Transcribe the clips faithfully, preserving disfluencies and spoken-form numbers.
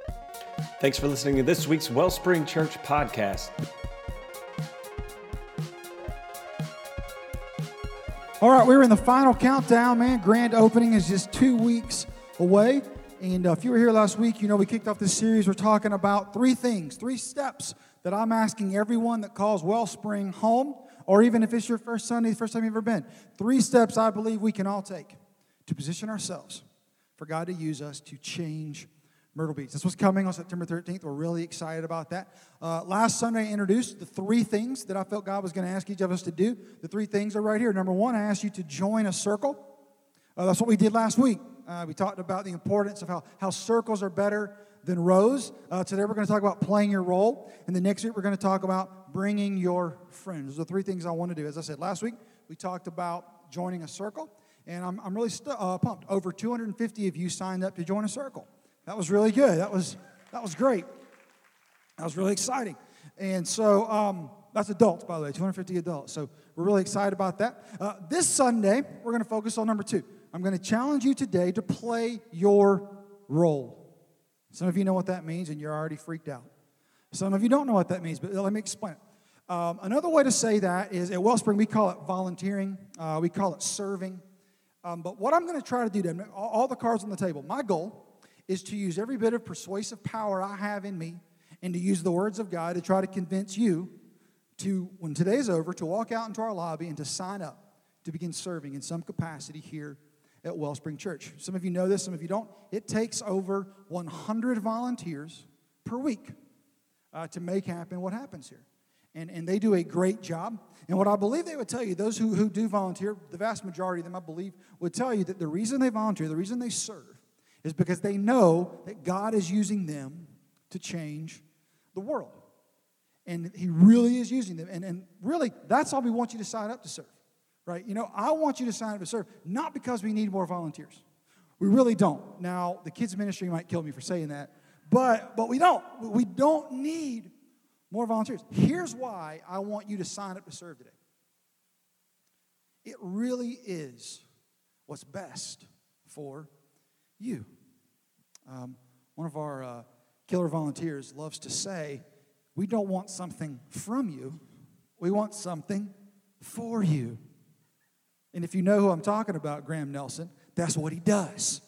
Thanks for listening to this week's Wellspring Church podcast. All right, we're in the final countdown, man. Grand opening is just two weeks away. And uh, if you were here last week, you know we kicked off this series. We're talking about three things, three steps that I'm asking everyone that calls Wellspring home, or even if it's your first Sunday, the first time you've ever been. Three steps I believe we can all take to position ourselves for God to use us to change Myrtle Beach. That's what's coming on September thirteenth. We're really excited about that. Uh, last Sunday, I introduced the three things that I felt God was going to ask each of us to do. The three things are right here. Number one, I asked you to join a circle. Uh, that's what we did last week. Uh, we talked about the importance of how, how circles are better than rows. Uh, today, we're going to talk about playing your role. And the next week, we're going to talk about bringing your friends. Those are the three things I want to do. As I said, last week, we talked about joining a circle. And I'm, I'm really st- uh, pumped. Over two hundred fifty of you signed up to join a circle. That was really good. That was that was great. That was really exciting. And so um, that's adults, by the way, two hundred fifty adults. So we're really excited about that. Uh, this Sunday, we're going to focus on number two. I'm going to challenge you today to play your role. Some of you know what that means, and you're already freaked out. Some of you don't know what that means, but let me explain it. Um, another way to say that is at Wellspring, we call it volunteering. Uh, we call it serving. Um, but what I'm going to try to do, to all, all the cards on the table, my goal is to use every bit of persuasive power I have in me and to use the words of God to try to convince you to, when today's over, to walk out into our lobby and to sign up to begin serving in some capacity here at Wellspring Church. Some of you know this, some of you don't. It takes over one hundred volunteers per week uh, to make happen what happens here. And, and they do a great job. And what I believe they would tell you, those who, who do volunteer, the vast majority of them, I believe, would tell you that the reason they volunteer, the reason they serve, is because they know that God is using them to change the world. And He really is using them. And, and really, that's all we want you to sign up to serve, right? You know, I want you to sign up to serve, not because we need more volunteers. We really don't. Now, the kids' ministry might kill me for saying that, but, but we don't. We don't need more volunteers. Here's why I want you to sign up to serve today. It really is what's best for you. Um, one of our uh, killer volunteers loves to say, we don't want something from you, we want something for you. And if you know who I'm talking about, Graham Nelson, that's what he does.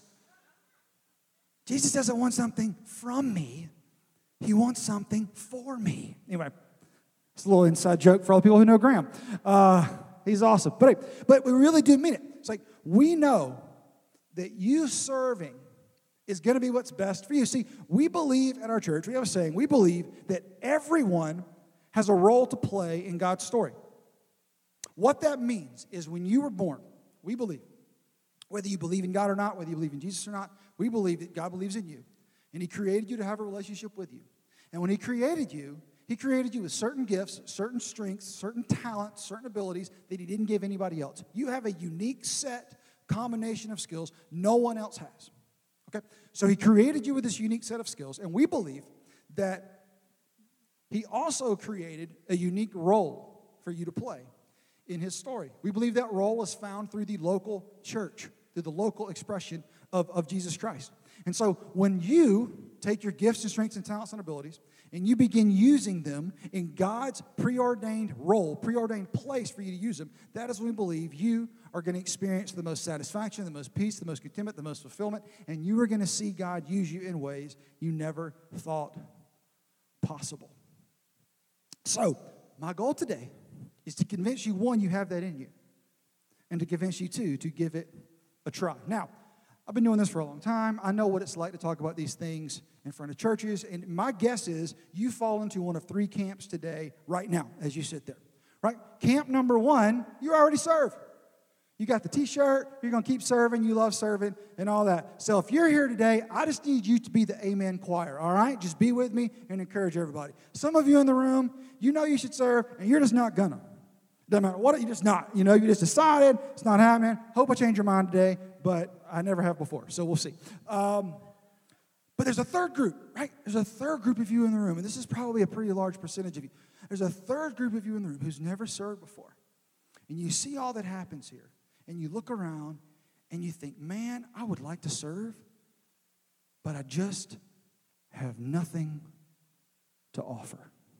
Jesus doesn't want something from me, He wants something for me. Anyway, it's a little inside joke for all the people who know Graham. Uh, he's awesome. But, but we really do mean it. It's like we know that you serving is going to be what's best for you. See, we believe at our church, we have a saying, we believe that everyone has a role to play in God's story. What that means is when you were born, we believe, whether you believe in God or not, whether you believe in Jesus or not, we believe that God believes in you. And He created you to have a relationship with you. And when He created you, He created you with certain gifts, certain strengths, certain talents, certain abilities that He didn't give anybody else. You have a unique set combination of skills no one else has. Okay? So He created you with this unique set of skills, and we believe that He also created a unique role for you to play in His story. We believe that role is found through the local church, through the local expression of, of Jesus Christ. And so when you take your gifts and strengths and talents and abilities and you begin using them in God's preordained role, preordained place for you to use them, that is when we believe you are going to experience the most satisfaction, the most peace, the most contentment, the most fulfillment, and you are going to see God use you in ways you never thought possible. So my goal today is to convince you, one, you have that in you, and to convince you, two, to give it a try. Now, I've been doing this for a long time. I know what it's like to talk about these things in front of churches, and my guess is you fall into one of three camps today, right now, as you sit there, right? Camp number one, you already serve. You got the T-shirt, you're going to keep serving, you love serving, and all that. So if you're here today, I just need you to be the amen choir, all right? Just be with me and encourage everybody. Some of you in the room, you know you should serve, and you're just not gonna. Doesn't matter what, you're just not. You know, you just decided, it's not happening. Hope I change your mind today, but I never have before, so we'll see. Um, but there's a third group, right? There's a third group of you in the room, and this is probably a pretty large percentage of you. There's a third group of you in the room who's never served before. And you see all that happens here, and you look around, and you think, man, I would like to serve, but I just have nothing to offer.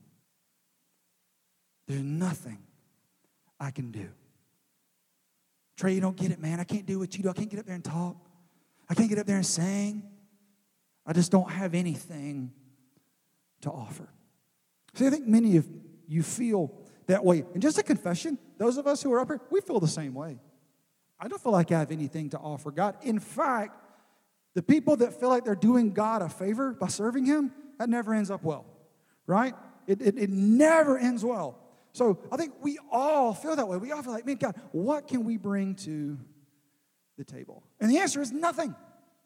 There's nothing I can do. Trey, you don't get it, man. I can't do what you do. I can't get up there and talk. I can't get up there and sing. I just don't have anything to offer. See, I think many of you feel that way. And just a confession, those of us who are up here, we feel the same way. I don't feel like I have anything to offer God. In fact, the people that feel like they're doing God a favor by serving Him, that never ends up well, right? It, it, it never ends well. So I think we all feel that way. We all feel like, man, God, what can we bring to the table? And the answer is nothing.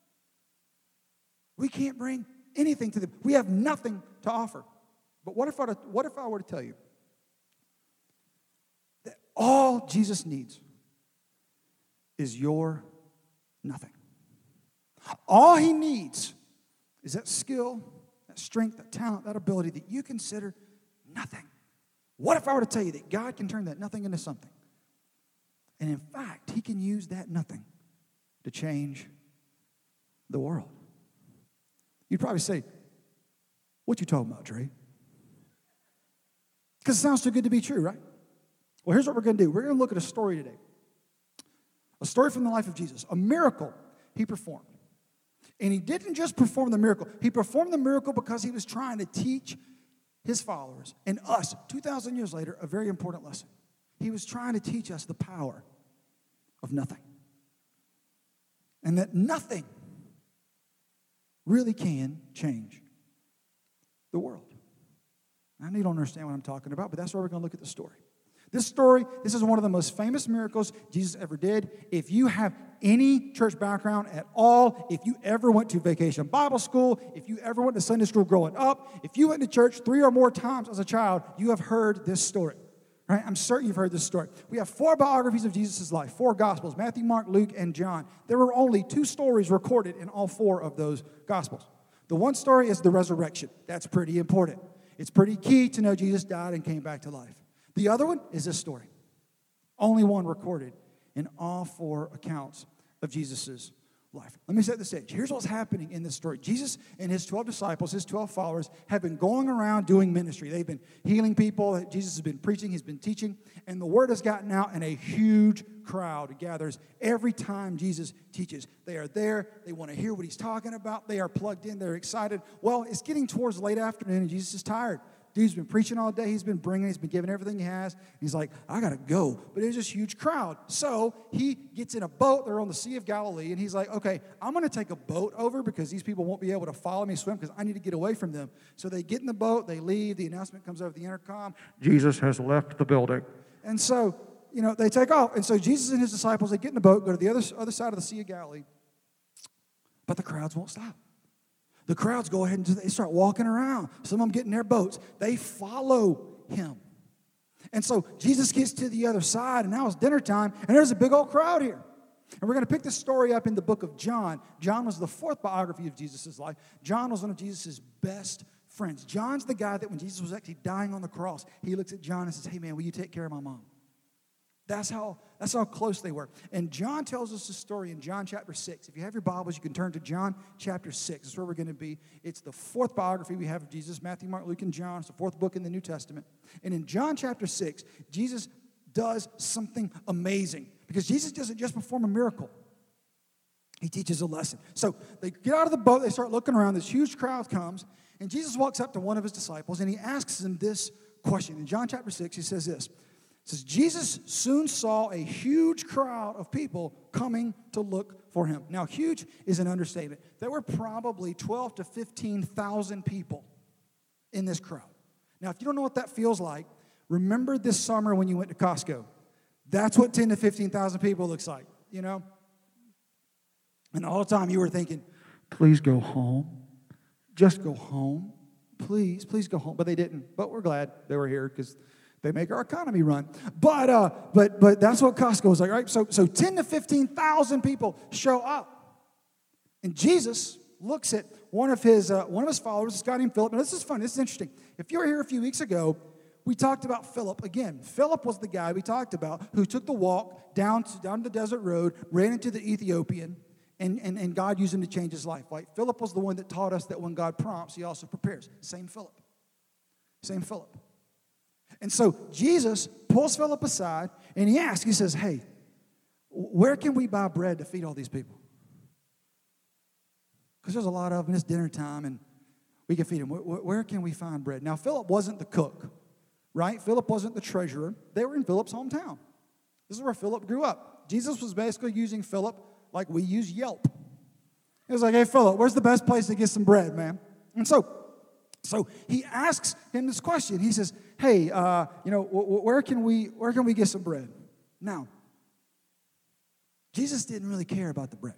We can't bring anything to them. We have nothing to offer. But what if I, what if I were to tell you that all Jesus needs is your nothing? All He needs is that skill, that strength, that talent, that ability that you consider nothing. What if I were to tell you that God can turn that nothing into something? And in fact, He can use that nothing to change the world. You'd probably say, what you talking about, Trey? Because it sounds too good to be true, right? Well, here's what we're going to do. We're going to look at a story today. A story from the life of Jesus. A miracle He performed. And He didn't just perform the miracle. He performed the miracle because He was trying to teach His followers and us, two thousand years later, a very important lesson. He was trying to teach us the power of nothing. And that nothing really can change the world. I know you don't understand what I'm talking about, but that's why we're going to look at the story. This story, this is one of the most famous miracles Jesus ever did. If you have any church background at all, if you ever went to vacation Bible school, if you ever went to Sunday school growing up, if you went to church three or more times as a child, you have heard this story. Right? I'm certain you've heard this story. We have four biographies of Jesus' life, four Gospels, Matthew, Mark, Luke, and John. There were only two stories recorded in all four of those Gospels. The one story is the resurrection. That's pretty important. It's pretty key to know Jesus died and came back to life. The other one is this story. Only one recorded in all four accounts of Jesus' life. Let me set the stage. Here's what's happening in this story. Jesus and His twelve disciples, His twelve followers, have been going around doing ministry. They've been healing people. Jesus has been preaching. He's been teaching. And the word has gotten out, and a huge crowd gathers every time Jesus teaches. They are there. They want to hear what He's talking about. They are plugged in. They're excited. Well, it's getting towards late afternoon, and Jesus is tired. Dude's been preaching all day. He's been bringing, he's been giving everything he has. He's like, I got to go. But there's this huge crowd. So he gets in a boat. They're on the Sea of Galilee. And he's like, okay, I'm going to take a boat over because these people won't be able to follow me swim because I need to get away from them. So they get in the boat. They leave. The announcement comes over the intercom. Jesus has left the building. And so, you know, they take off. And so Jesus and His disciples, they get in the boat, go to the other, other side of the Sea of Galilee. But the crowds won't stop. The crowds go ahead and they start walking around. Some of them get in their boats. They follow Him. And so Jesus gets to the other side, and now it's dinner time, and there's a big old crowd here. And we're going to pick this story up in the book of John. John was the fourth biography of Jesus' life. John was one of Jesus' best friends. John's the guy that when Jesus was actually dying on the cross, he looks at John and says, hey, man, will you take care of my mom? That's how, that's how close they were. And John tells us the story in John chapter six. If you have your Bibles, you can turn to John chapter six. That's where we're going to be. It's the fourth biography we have of Jesus, Matthew, Mark, Luke, and John. It's the fourth book in the New Testament. And in John chapter six, Jesus does something amazing. Because Jesus doesn't just perform a miracle. He teaches a lesson. So they get out of the boat. They start looking around. This huge crowd comes. And Jesus walks up to one of His disciples, and He asks him this question. In John chapter six, He says this. It says, Jesus soon saw a huge crowd of people coming to look for Him. Now, huge is an understatement. There were probably twelve to fifteen thousand people in this crowd. Now, if you don't know what that feels like, remember this summer when you went to Costco. That's what ten to fifteen thousand people looks like, you know? And all the time you were thinking, please go home. Just go home. Please, please go home. But they didn't. But we're glad they were here because they make our economy run. But uh, but but that's what Costco was like, right? So, so ten to fifteen thousand people show up. And Jesus looks at one of his uh, one of his followers, this guy named Philip. Now, this is fun. This is interesting. If you were here a few weeks ago, we talked about Philip again. Philip was the guy we talked about who took the walk down to, down the desert road, ran into the Ethiopian, And, and, and God used him to change his life. Like Philip was the one that taught us that when God prompts, he also prepares. Same Philip. Same Philip. And so Jesus pulls Philip aside and he asks, he says, hey, where can we buy bread to feed all these people? Because there's a lot of them, it's dinner time, and we can feed them. Where, where can we find bread? Now, Philip wasn't the cook, right? Philip wasn't the treasurer. They were in Philip's hometown. This is where Philip grew up. Jesus was basically using Philip like we use Yelp. He was like, hey, Philip, where's the best place to get some bread, man? And so, so he asks him this question. He says, hey, uh, you know, wh- where can we where can we get some bread? Now, Jesus didn't really care about the bread.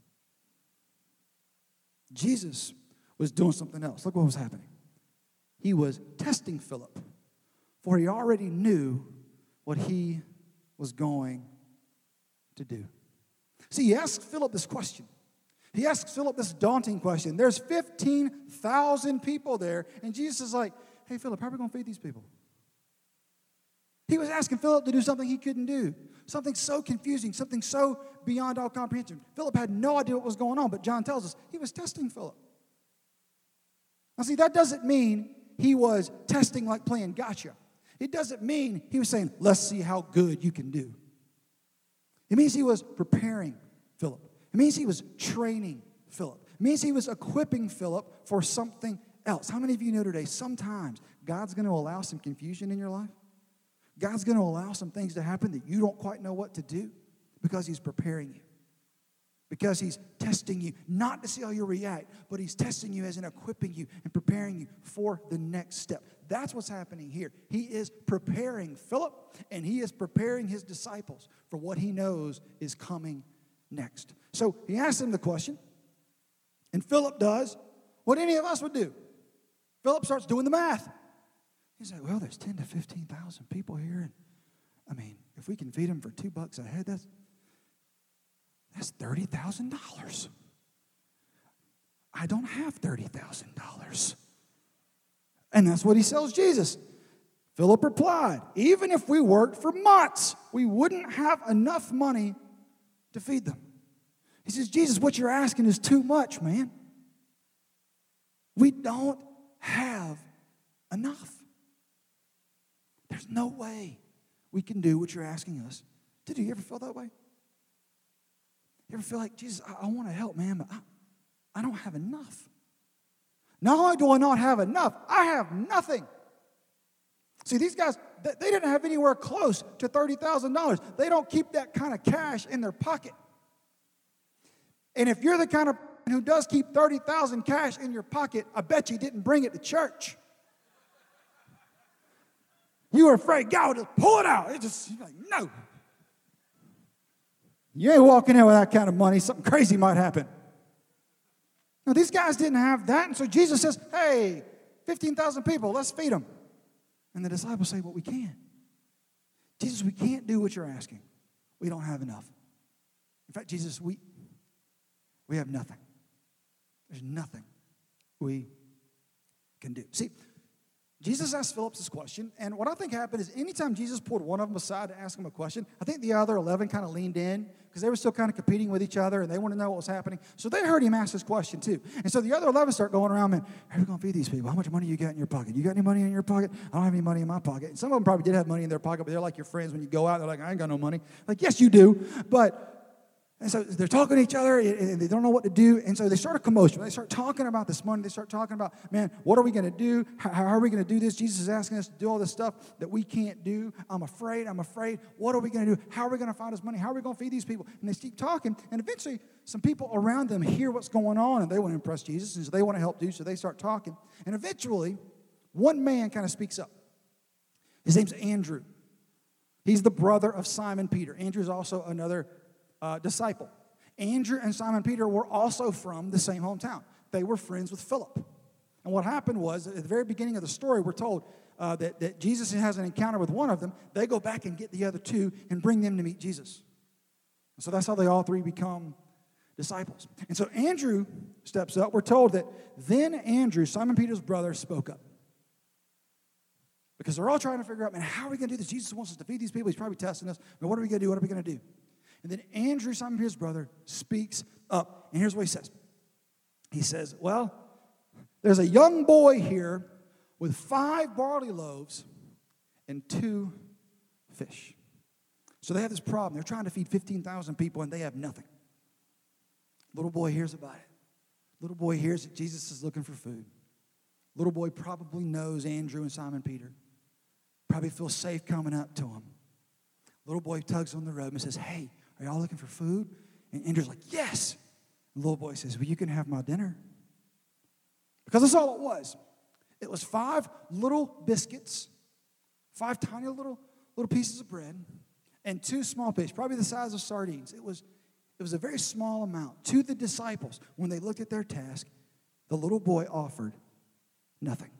Jesus was doing something else. Look what was happening. He was testing Philip, for he already knew what he was going to do. See, he asked Philip this question. He asked Philip this daunting question. There's fifteen thousand people there, and Jesus is like, hey, Philip, how are we going to feed these people? He was asking Philip to do something he couldn't do, something so confusing, something so beyond all comprehension. Philip had no idea what was going on, but John tells us he was testing Philip. Now, see, that doesn't mean he was testing like playing gotcha. It doesn't mean he was saying, let's see how good you can do. It means he was preparing Philip. It means he was training Philip. It means he was equipping Philip for something else. How many of you know today, sometimes God's going to allow some confusion in your life? God's going to allow some things to happen that you don't quite know what to do because he's preparing you. Because he's testing you, not to see how you react, but he's testing you as in equipping you and preparing you for the next step. That's what's happening here. He is preparing Philip, and he is preparing his disciples for what he knows is coming next. So he asks him the question, and Philip does what any of us would do. Philip starts doing the math. He's like, well, there's ten to fifteen thousand people here, and I mean, if we can feed them for two bucks a head, that's That's thirty thousand dollars. I don't have thirty thousand dollars. And that's what he tells Jesus. Philip replied, even if we worked for months, we wouldn't have enough money to feed them. He says, Jesus, what you're asking is too much, man. We don't have enough. There's no way we can do what you're asking us to do. You ever feel that way? You ever feel like, Jesus, I, I want to help, man, but I, I don't have enough. Not only do I not have enough, I have nothing. See, these guys, they, they didn't have anywhere close to thirty thousand dollars. They don't keep that kind of cash in their pocket. And if you're the kind of person who does keep thirty thousand dollars cash in your pocket, I bet you didn't bring it to church. You were afraid God would just pull it out. It just, you're like, no. You ain't walking in with that kind of money. Something crazy might happen. Now, these guys didn't have that. And so Jesus says, hey, fifteen thousand people, let's feed them. And the disciples say, well, we can. Jesus, we can't do what you're asking. We don't have enough. In fact, Jesus, we, we have nothing. There's nothing we can do. See, Jesus asked Philip this question, and what I think happened is anytime Jesus pulled one of them aside to ask him a question, I think the other eleven kind of leaned in because they were still kind of competing with each other, and they wanted to know what was happening. So they heard him ask this question too. And so the other eleven start going around, man, how are we going to feed these people? How much money you got in your pocket? You got any money in your pocket? I don't have any money in my pocket. And some of them probably did have money in their pocket, but they're like your friends when you go out. They're like, I ain't got no money. Like, yes, you do, but... And so they're talking to each other, and they don't know what to do. And so they start a commotion. They start talking about this money. They start talking about, man, what are we going to do? How, how are we going to do this? Jesus is asking us to do all this stuff that we can't do. I'm afraid. I'm afraid. What are we going to do? How are we going to find this money? How are we going to feed these people? And they keep talking. And eventually, some people around them hear what's going on, and they want to impress Jesus, and so they want to help do. So they start talking. And eventually, one man kind of speaks up. His name's Andrew. He's the brother of Simon Peter. Andrew's also another Uh, disciple. Andrew and Simon Peter were also from the same hometown. They were friends with Philip. And what happened was, at the very beginning of the story, we're told uh, that, that Jesus has an encounter with one of them. They go back and get the other two and bring them to meet Jesus. And so that's how they all three become disciples. And so Andrew steps up. We're told that then Andrew, Simon Peter's brother, spoke up. Because they're all trying to figure out, man, how are we going to do this? Jesus wants us to feed these people. He's probably testing us. Man, what are we going to do? What are we going to do? And then Andrew, Simon Peter's brother, speaks up. And here's what he says. He says, well, there's a young boy here with five barley loaves and two fish. So they have this problem. They're trying to feed fifteen thousand people, and they have nothing. Little boy hears about it. Little boy hears that Jesus is looking for food. Little boy probably knows Andrew and Simon Peter. Probably feels safe coming up to him. Little boy tugs on the robe and says, hey, are y'all looking for food? And Andrew's like, yes. And the little boy says, well, you can have my dinner. Because that's all it was. It was five little biscuits, five tiny little, little pieces of bread, and two small fish, probably the size of sardines. It was, it was a very small amount. To the disciples, when they looked at their task, the little boy offered nothing.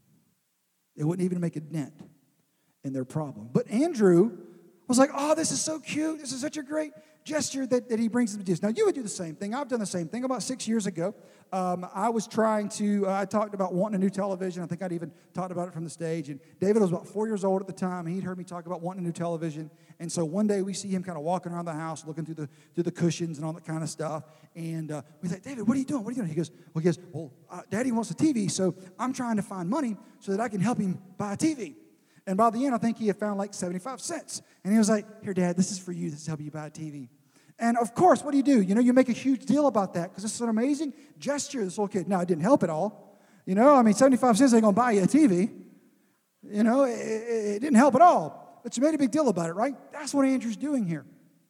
It wouldn't even make a dent in their problem. But Andrew was like, oh, this is so cute. This is such a great gesture that, that he brings them to Jesus. Now, you would do the same thing. I've done the same thing. About six years ago, um, I was trying to, uh, I talked about wanting a new television. I think I'd even talked about it from the stage. And David was about four years old at the time. He'd heard me talk about wanting a new television. And so one day we see him kind of walking around the house, looking through the through the cushions and all that kind of stuff. And uh, we say, David, what are you doing? What are you doing? He goes, well, he goes, well, uh, Daddy wants a T V, so I'm trying to find money so that I can help him buy a T V. And by the end, I think he had found like seventy-five cents. And he was like, here, Dad, this is for you. This is helping you buy a T V. And of course, what do you do? You know, you make a huge deal about that because it's an amazing gesture, this little kid. Now, it didn't help at all. You know, I mean, seventy-five cents ain't going to buy you a T V. You know, it, it didn't help at all. But you made a big deal about it, right? That's what Andrew's doing here.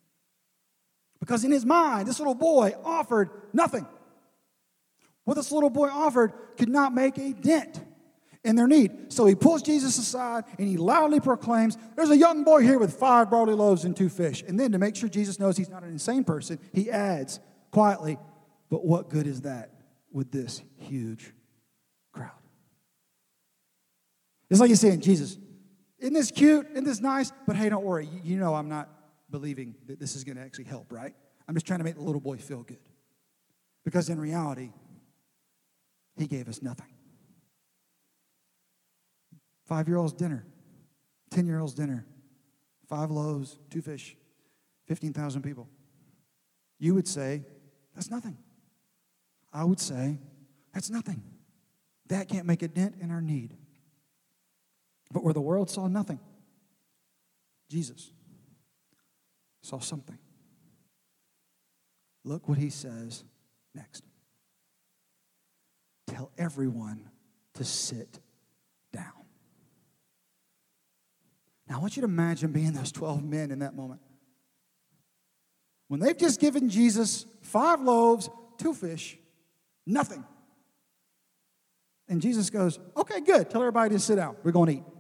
Because in his mind, this little boy offered nothing. What this little boy offered could not make a dent in their need. So he pulls Jesus aside and he loudly proclaims, there's a young boy here with five barley loaves and two fish. And then to make sure Jesus knows he's not an insane person, he adds quietly, but what good is that with this huge crowd? It's like he's saying, Jesus, isn't this cute? Isn't this nice? But hey, don't worry. You, you know I'm not believing that this is going to actually help, right? I'm just trying to make the little boy feel good. Because in reality, he gave us nothing. Five-year-old's dinner, ten-year-old's dinner, five loaves, two fish, fifteen thousand people. You would say, that's nothing. I would say, that's nothing. That can't make a dent in our need. But where the world saw nothing, Jesus saw something. Look what he says next. Tell everyone to sit down. Now, I want you to imagine being those twelve men in that moment. When they've just given Jesus five loaves, two fish, nothing. And Jesus goes, okay, good. Tell everybody to sit down. We're going to eat.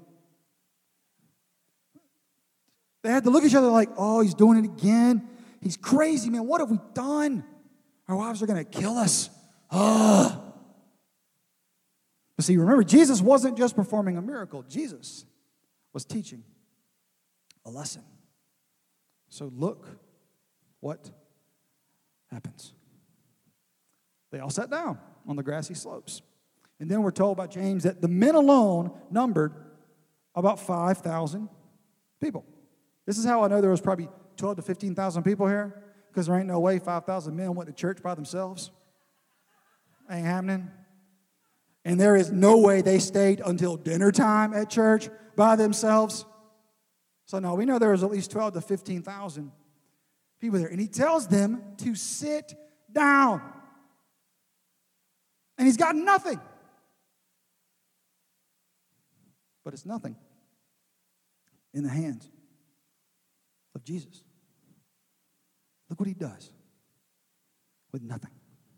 They had to look at each other like, oh, he's doing it again. He's crazy, man. What have we done? Our wives are going to kill us. Ugh. But see, remember, Jesus wasn't just performing a miracle. Jesus was teaching a lesson. So look what happens. They all sat down on the grassy slopes. And then we're told by James that the men alone numbered about five thousand people. This is how I know there was probably twelve to fifteen thousand people here, because there ain't no way five thousand men went to church by themselves. Ain't happening. And there is no way they stayed until dinner time at church by themselves. So no, we know there was at least twelve to fifteen thousand people there. And he tells them to sit down. And he's got nothing. But it's nothing in the hands of Jesus. Look what he does with nothing.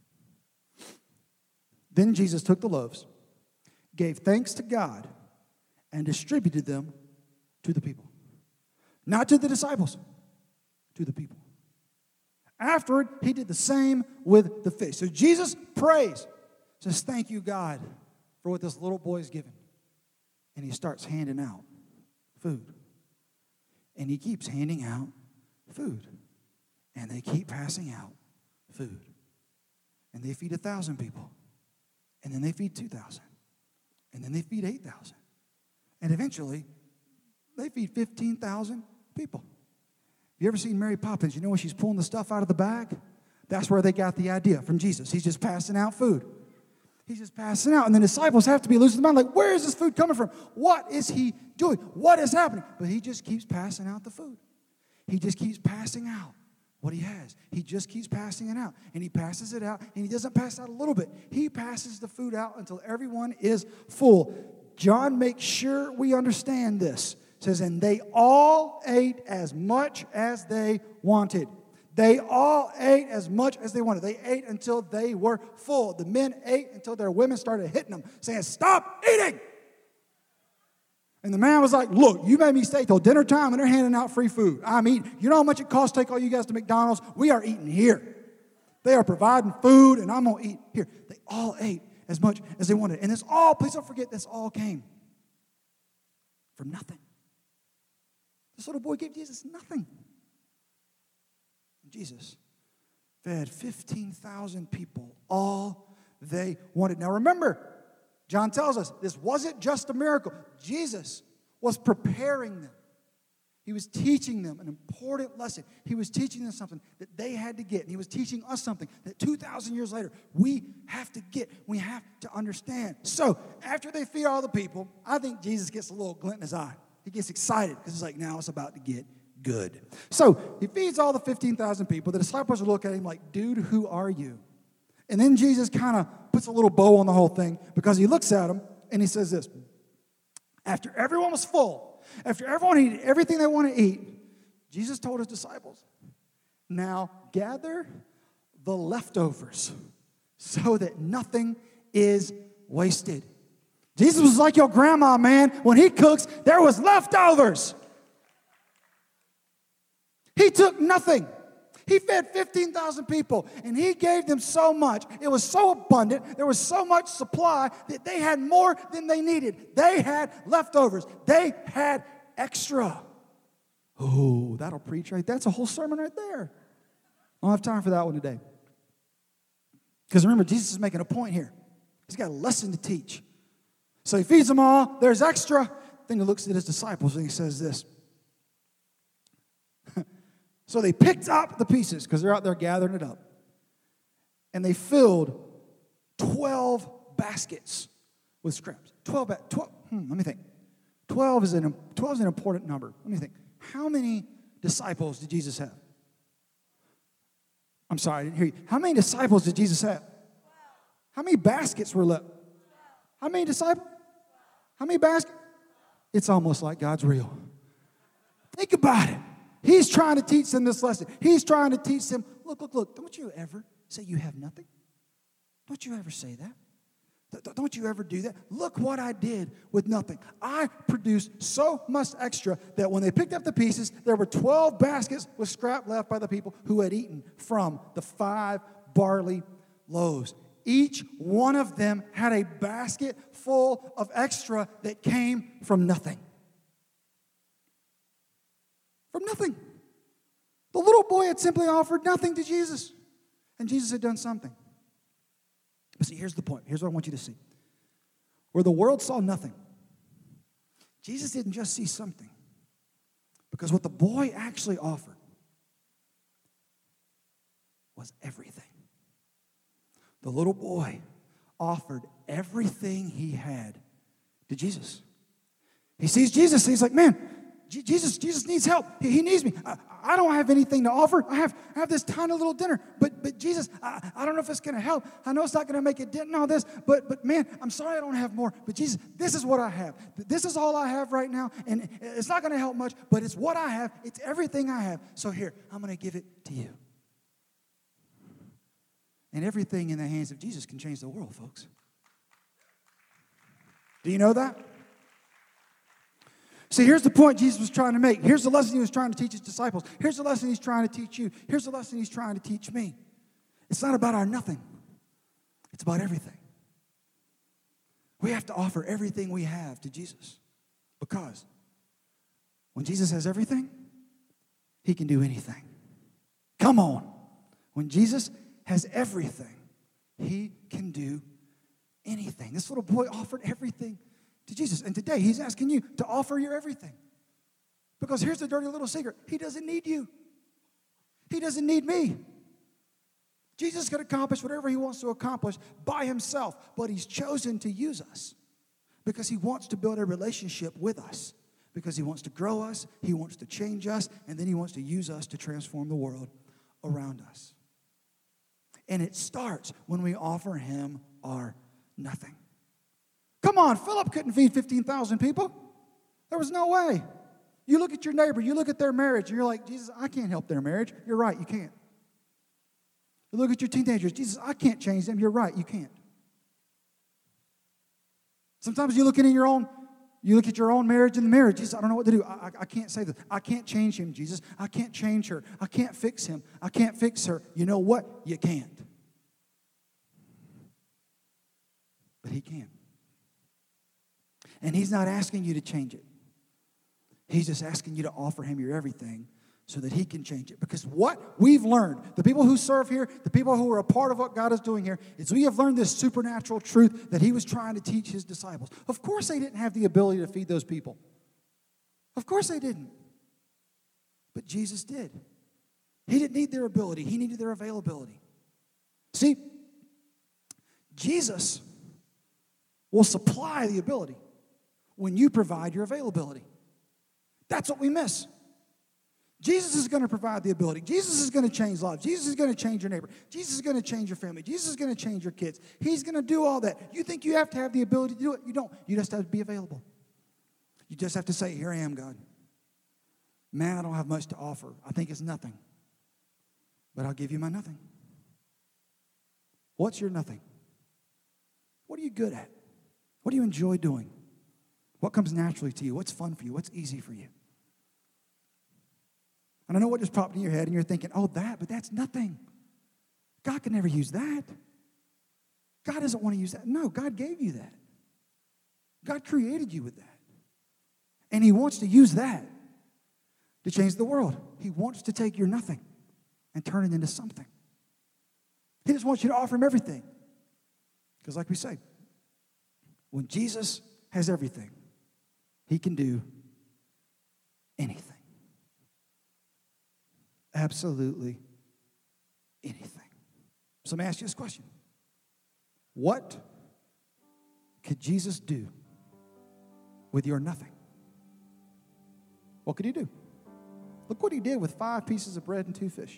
Then Jesus took the loaves, gave thanks to God, and distributed them to the people. Not to the disciples, to the people. Afterward, he did the same with the fish. So Jesus prays, says, thank you, God, for what this little boy is given. And he starts handing out food. And he keeps handing out food. And they keep passing out food. And they feed a thousand people. And then they feed two thousand. And then they feed eight thousand. And eventually, they feed fifteen thousand people. Have you ever seen Mary Poppins? You know when she's pulling the stuff out of the bag? that's where they got the idea from Jesus. He's just passing out food. He's just passing out. And the disciples have to be losing their mind. Like, where is this food coming from? What is he doing? What is happening? But he just keeps passing out the food. He just keeps passing out what he has. He just keeps passing it out. And he passes it out. And he doesn't pass out a little bit. He passes the food out until everyone is full. John makes sure we understand this. It says, and they all ate as much as they wanted. They all ate as much as they wanted. They ate until they were full. The men ate until their women started hitting them, saying, stop eating. And the man was like, look, you made me stay till dinner time, and they're handing out free food. I'm eating. You know how much it costs to take all you guys to McDonald's? We are eating here. They are providing food, and I'm going to eat here. They all ate as much as they wanted. And this all, please don't forget, this all came from nothing. This little boy gave Jesus nothing. Jesus fed fifteen thousand people, all they wanted. Now remember, John tells us this wasn't just a miracle. Jesus was preparing them. He was teaching them an important lesson. He was teaching them something that they had to get. And he was teaching us something that two thousand years later we have to get. We have to understand. So after they feed all the people, I think Jesus gets a little glint in his eye. He gets excited because it's like, now it's about to get good. So he feeds all the fifteen thousand people. The disciples are looking at him like, dude, who are you? And then Jesus kind of puts a little bow on the whole thing because he looks at them and he says this. After everyone was full, after everyone ate everything they want to eat, Jesus told his disciples, now gather the leftovers so that nothing is wasted. Jesus was like your grandma, man. When he cooks, there was leftovers. He took nothing. He fed fifteen thousand people, and he gave them so much. It was so abundant. There was so much supply that they had more than they needed. They had leftovers. They had extra. Oh, that'll preach right there. That's a whole sermon right there. I don't have time for that one today. Because remember, Jesus is making a point here. He's got a lesson to teach. So he feeds them all. There's extra. Then he looks at his disciples and he says this. So they picked up the pieces because they're out there gathering it up. And they filled twelve baskets with scraps. twelve, ba- twelve hmm, let me think. twelve is, an, twelve is an important number. Let me think. How many disciples did Jesus have? I'm sorry, I didn't hear you. How many disciples did Jesus have? How many baskets were left? How many disciples? How many baskets? It's almost like God's real. Think about it. He's trying to teach them this lesson. He's trying to teach them, look, look, look, don't you ever say you have nothing? Don't you ever say that? Don't you ever do that? Look what I did with nothing. I produced so much extra that when they picked up the pieces, there were twelve baskets with scrap left by the people who had eaten from the five barley loaves. Each one of them had a basket full of extra that came from nothing. From nothing. The little boy had simply offered nothing to Jesus. And Jesus had done something. But see, here's the point. Here's what I want you to see. Where the world saw nothing, Jesus didn't just see something. Because what the boy actually offered was everything. The little boy offered everything he had to Jesus. He sees Jesus and he's like, man, Jesus, Jesus needs help. He, he needs me. I, I don't have anything to offer. I have, I have this tiny little dinner. But but Jesus, I, I don't know if it's going to help. I know it's not going to make a dent in all this. But but man, I'm sorry I don't have more. But Jesus, this is what I have. This is all I have right now. And it's not going to help much. But it's what I have. It's everything I have. So here, I'm going to give it to you. And everything in the hands of Jesus can change the world, folks. Do you know that? See, here's the point Jesus was trying to make. Here's the lesson he was trying to teach his disciples. Here's the lesson he's trying to teach you. Here's the lesson he's trying to teach me. It's not about our nothing. It's about everything. We have to offer everything we have to Jesus. Because when Jesus has everything, he can do anything. Come on. When Jesus has everything, he can do anything. This little boy offered everything to Jesus. And today, he's asking you to offer your everything. Because here's the dirty little secret. He doesn't need you. He doesn't need me. Jesus can accomplish whatever he wants to accomplish by himself, but he's chosen to use us because he wants to build a relationship with us, because he wants to grow us, he wants to change us, and then he wants to use us to transform the world around us. And it starts when we offer him our nothing. Come on, Philip couldn't feed fifteen thousand people. There was no way. You look at your neighbor, you look at their marriage, and you're like, Jesus, I can't help their marriage. You're right, you can't. You look at your teenagers, Jesus, I can't change them. You're right, you can't. Sometimes you look in your own, you look at your own marriage and the marriage, Jesus, I don't know what to do. I, I, I can't say this. I can't change him, Jesus. I can't change her. I can't fix him. I can't fix her. You know what? You can't. But he can. And he's not asking you to change it. He's just asking you to offer him your everything so that he can change it. Because what we've learned, the people who serve here, the people who are a part of what God is doing here, is we have learned this supernatural truth that he was trying to teach his disciples. Of course they didn't have the ability to feed those people. Of course they didn't. But Jesus did. He didn't need their ability. He needed their availability. See, Jesus will supply the ability when you provide your availability. That's what we miss. Jesus is going to provide the ability. Jesus is going to change lives. Jesus is going to change your neighbor. Jesus is going to change your family. Jesus is going to change your kids. He's going to do all that. You think you have to have the ability to do it? You don't. You just have to be available. You just have to say, here I am, God. Man, I don't have much to offer. I think it's nothing. But I'll give you my nothing. What's your nothing? What are you good at? What do you enjoy doing? What comes naturally to you? What's fun for you? What's easy for you? And I know what just popped in your head, and you're thinking, oh, that, but that's nothing. God can never use that. God doesn't want to use that. No, God gave you that. God created you with that. And he wants to use that to change the world. He wants to take your nothing and turn it into something. He just wants you to offer him everything. Because like we say, when Jesus has everything, he can do anything. Absolutely anything. So let me ask you this question. What could Jesus do with your nothing? What could he do? Look what he did with five pieces of bread and two fish.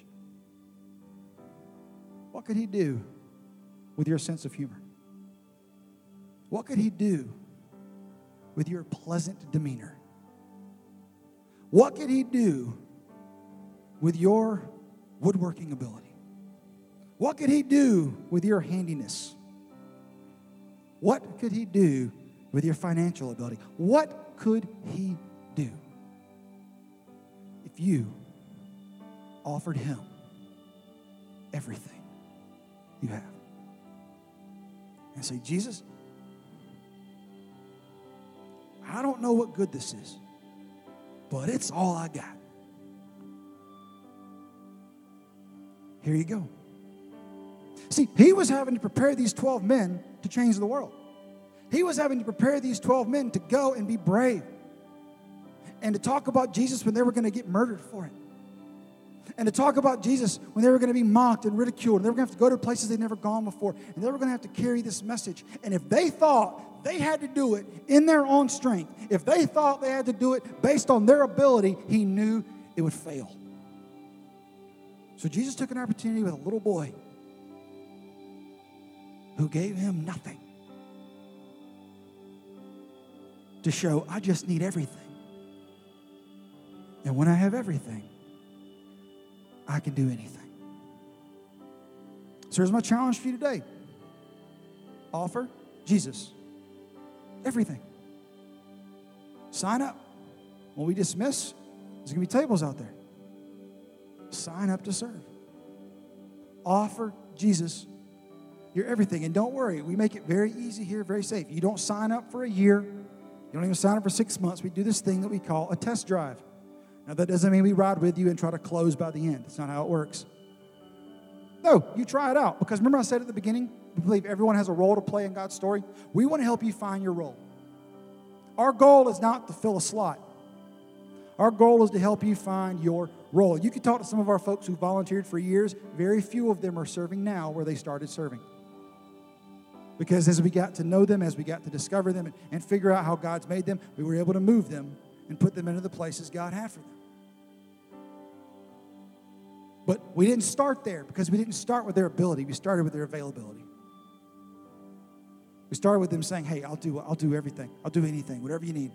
What could he do with your sense of humor? What could he do with your pleasant demeanor? What could he do with your woodworking ability? What could he do with your handiness? What could he do with your financial ability? What could he do if you offered him everything you have? And say, Jesus, I don't know what good this is, but it's all I got. Here you go. See, he was having to prepare these twelve men to change the world. He was having to prepare these twelve men to go and be brave and to talk about Jesus when they were going to get murdered for it. And to talk about Jesus when they were going to be mocked and ridiculed. And they were going to have to go to places they'd never gone before. And they were going to have to carry this message. And if they thought they had to do it in their own strength, if they thought they had to do it based on their ability, he knew it would fail. So Jesus took an opportunity with a little boy who gave him nothing to show, I just need everything. And when I have everything, I can do anything. So here's my challenge for you today. Offer Jesus everything. Sign up. When we dismiss, there's going to be tables out there. Sign up to serve. Offer Jesus your everything. And don't worry, we make it very easy here, very safe. You don't sign up for a year. You don't even sign up for six months. We do this thing that we call a test drive. Now, that doesn't mean we ride with you and try to close by the end. That's not how it works. No, you try it out. Because remember I said at the beginning, we believe everyone has a role to play in God's story. We want to help you find your role. Our goal is not to fill a slot. Our goal is to help you find your role. You can talk to some of our folks who volunteered for years. Very few of them are serving now where they started serving. Because as we got to know them, as we got to discover them and, and figure out how God's made them, we were able to move them and put them into the places God had for them. But we didn't start there because we didn't start with their ability. We started with their availability. We started with them saying, hey, I'll do, I'll do everything. I'll do anything, whatever you need.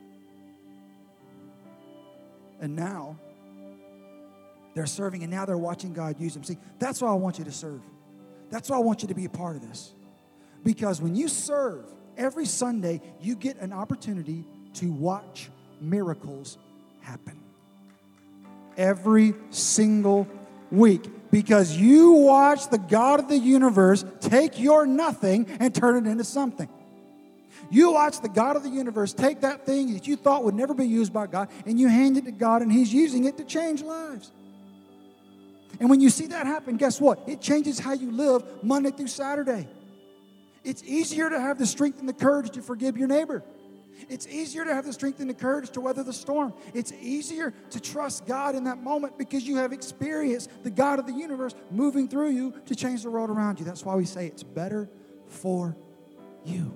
And now, they're serving, and now they're watching God use them. See, that's why I want you to serve. That's why I want you to be a part of this. Because when you serve, every Sunday, you get an opportunity to watch miracles happen. Every single week. Because you watch the God of the universe take your nothing and turn it into something. You watch the God of the universe take that thing that you thought would never be used by God, and you hand it to God, and He's using it to change lives. And when you see that happen, guess what? It changes how you live Monday through Saturday. It's easier to have the strength and the courage to forgive your neighbor. It's easier to have the strength and the courage to weather the storm. It's easier to trust God in that moment because you have experienced the God of the universe moving through you to change the world around you. That's why we say it's better for you.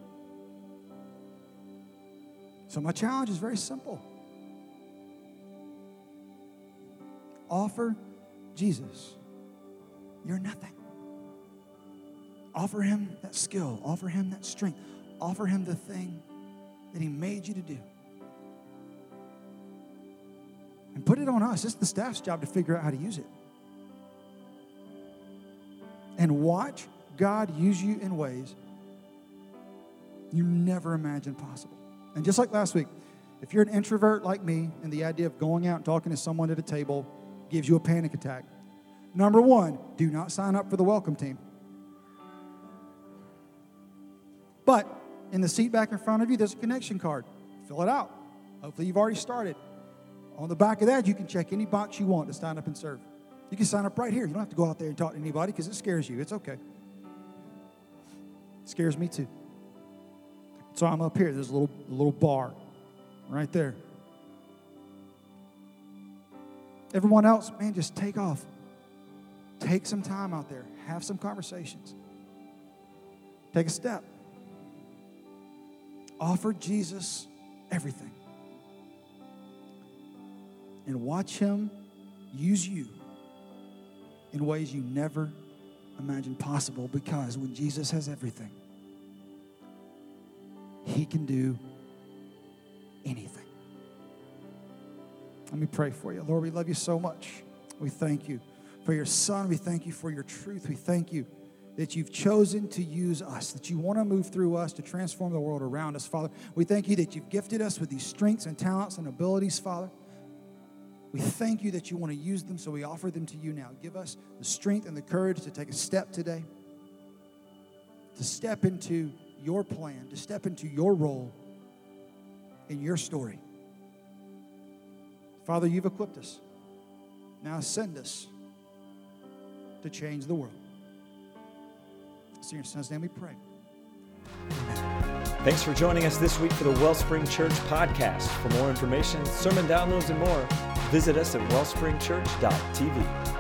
So my challenge is very simple. Offer Jesus your nothing. Offer Him that skill. Offer Him that strength. Offer Him the thing that He made you to do. And put it on us. It's the staff's job to figure out how to use it. And watch God use you in ways you never imagined possible. And just like last week, if you're an introvert like me and the idea of going out and talking to someone at a table gives you a panic attack, number one, do not sign up for the welcome team. But in the seat back in front of you, there's a connection card. Fill it out. Hopefully you've already started. On the back of that, you can check any box you want to sign up and serve. You can sign up right here. You don't have to go out there and talk to anybody because it scares you. It's okay. It scares me too. So I'm up here. There's a little, a little bar right there. Everyone else, man, just take off. Take some time out there. Have some conversations. Take a step. Offer Jesus everything. And watch Him use you in ways you never imagined possible, because when Jesus has everything, He can do anything. Let me pray for you. Lord, we love you so much. We thank you for your Son. We thank you for your truth. We thank you that you've chosen to use us, that you want to move through us to transform the world around us, Father. We thank you that you've gifted us with these strengths and talents and abilities, Father. We thank you that you want to use them, so we offer them to you now. Give us the strength and the courage to take a step today, to step into your plan, to step into your role in your story. Father, you've equipped us. Now send us to change the world. It's in your Son's name we pray. Thanks for joining us this week for the Wellspring Church podcast. For more information, sermon downloads, and more, visit us at wellspring church dot t v.